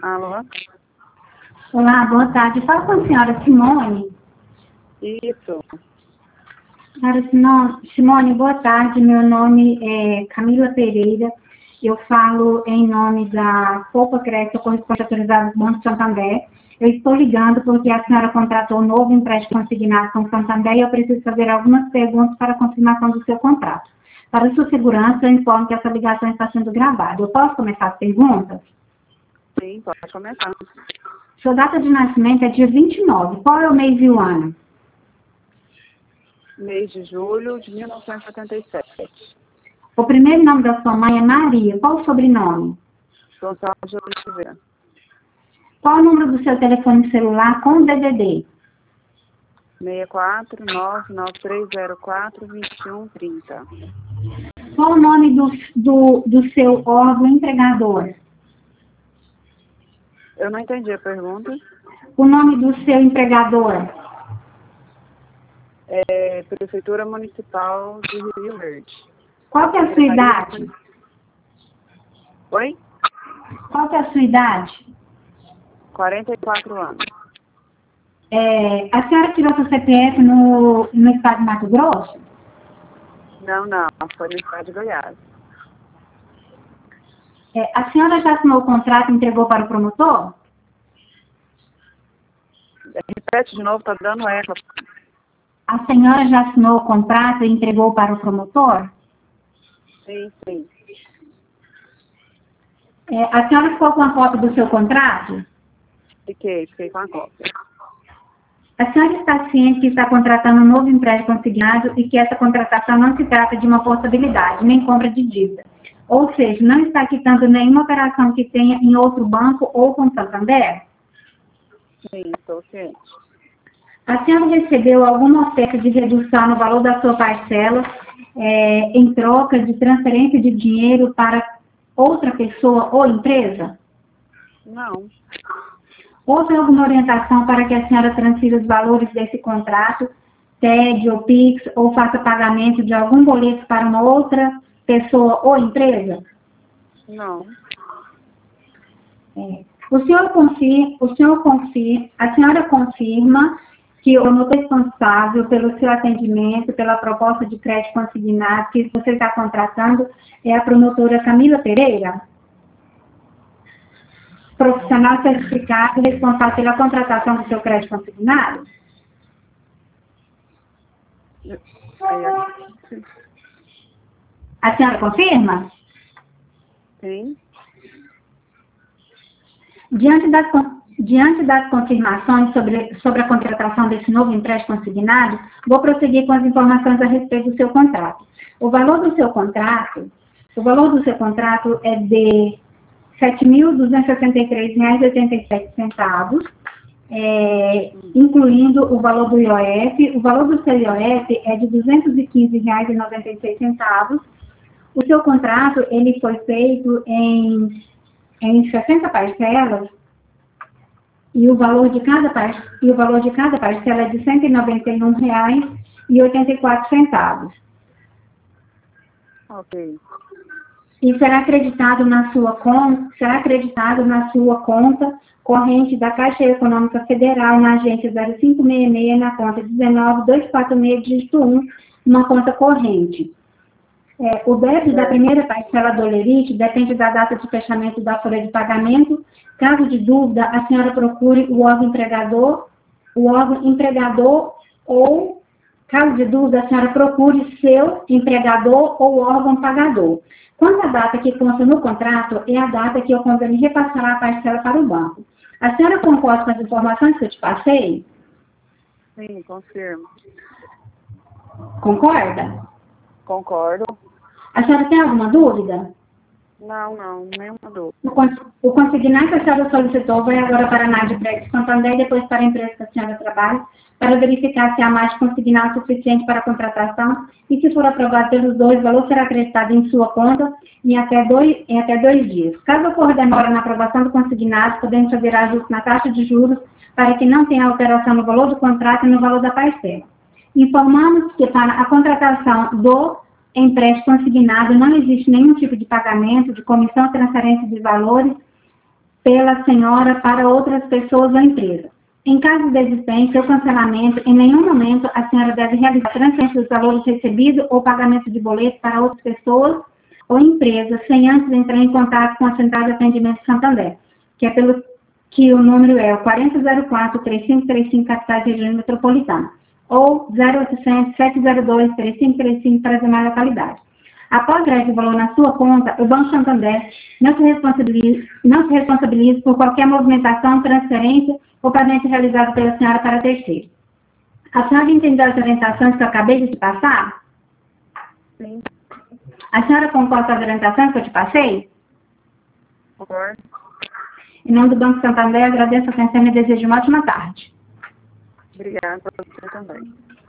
Alô? Olá, boa tarde. Fala com a senhora Simone. Isso. Senhora Simone, boa tarde. Meu nome é Camila Pereira. Eu falo em nome da Poupa Crédito, correspondente autorizado do Banco Santander. Eu estou ligando porque a senhora contratou um novo empréstimo consignado com o Santander e eu preciso fazer algumas perguntas para a confirmação do seu contrato. Para sua segurança, eu informo que essa ligação está sendo gravada. Eu posso começar as perguntas? Sim, pode começar. Sua data de nascimento é dia 29. Qual é o mês e o ano? Mês de julho de 1977. O primeiro nome da sua mãe é Maria. Qual o sobrenome? Gonçalves de Oliveira. Qual o número do seu telefone celular com o DDD? 64-99304-2130. Qual o nome do seu órgão empregador? Eu não entendi a pergunta. O nome do seu empregador? É Prefeitura Municipal de Rio Verde. Qual que é a sua idade? Oi? Qual que é a sua idade? 44 anos. A senhora tirou seu CPF no estado de Mato Grosso? Não. Foi no estado de Goiás. A senhora já assinou o contrato e entregou para o promotor? Repete de novo, tá dando eco. A senhora já assinou o contrato e entregou para o promotor? Sim. A senhora ficou com a cópia do seu contrato? Fiquei com a cópia. A senhora está ciente que está contratando um novo empréstimo consignado e que essa contratação não se trata de uma portabilidade, nem compra de dívida. Ou seja, não está quitando nenhuma operação que tenha em outro banco ou com Santander? Sim, estou ciente. A senhora recebeu alguma oferta de redução no valor da sua parcela em troca de transferência de dinheiro para outra pessoa ou empresa? Não. Houve alguma orientação para que a senhora transfira os valores desse contrato, TED ou PIX, ou faça pagamento de algum boleto para uma outra pessoa ou empresa? Não. A senhora confirma que o promotor responsável pelo seu atendimento, pela proposta de crédito consignado que você está contratando é a promotora Camila Pereira? Profissional certificado e responsável pela contratação do seu crédito consignado? A senhora confirma? Sim. Diante das confirmações sobre a contratação desse novo empréstimo consignado, vou prosseguir com as informações a respeito do seu contrato. O valor do seu contrato é de R$ 7.263,87, incluindo o valor do IOF. O valor do seu IOF é de R$ 215,96. O seu contrato ele foi feito em 60 parcelas e o valor de cada parcela é de R$ 191,84. Ok. E será acreditado na sua conta corrente da Caixa Econômica Federal na agência 0566 na conta 19246 dígito 1, uma conta corrente. O débito da primeira parcela do Olerite depende da data de fechamento da folha de pagamento. Caso de dúvida, a senhora procure o órgão empregador ou, caso de dúvida, a senhora procure seu empregador ou órgão pagador. Quanto à data que consta no contrato, é a data que eu convém repassar a parcela para o banco. A senhora concorda com as informações que eu te passei? Sim, confirmo. Concorda? Concordo. A senhora tem alguma dúvida? Não, nenhuma dúvida. O consignado que a senhora solicitou vai agora para a ANAD Crédito Santander e depois para a empresa que a senhora trabalha, para verificar se há mais consignado suficiente para a contratação e, se for aprovado pelos dois, o valor será acreditado em sua conta em até 2 dias. Caso ocorra demora na aprovação do consignado, podemos fazer ajuste na taxa de juros para que não tenha alteração no valor do contrato e no valor da parcela. Informamos que para a contratação do empréstimo consignado não existe nenhum tipo de pagamento, de comissão, transferência de valores pela senhora para outras pessoas ou empresas. Em caso de desistência ou cancelamento, em nenhum momento a senhora deve realizar transferência dos valores recebidos ou pagamento de boleto para outras pessoas ou empresas, sem antes entrar em contato com a Central de Atendimento Santander, que é pelo que o número é o 4004-3535, capitais e região metropolitana, ou 0800-702-3535 para as demais localidades. Após crédito de valor na sua conta, o Banco Santander não se responsabiliza por qualquer movimentação, transferência ou pagamento realizado pela senhora para terceiro. A senhora entendeu as orientações que eu acabei de te passar? Sim. A senhora concorda com as orientações que eu te passei? Concordo. Em nome do Banco Santander, agradeço a atenção e desejo uma ótima tarde. Obrigada, você também.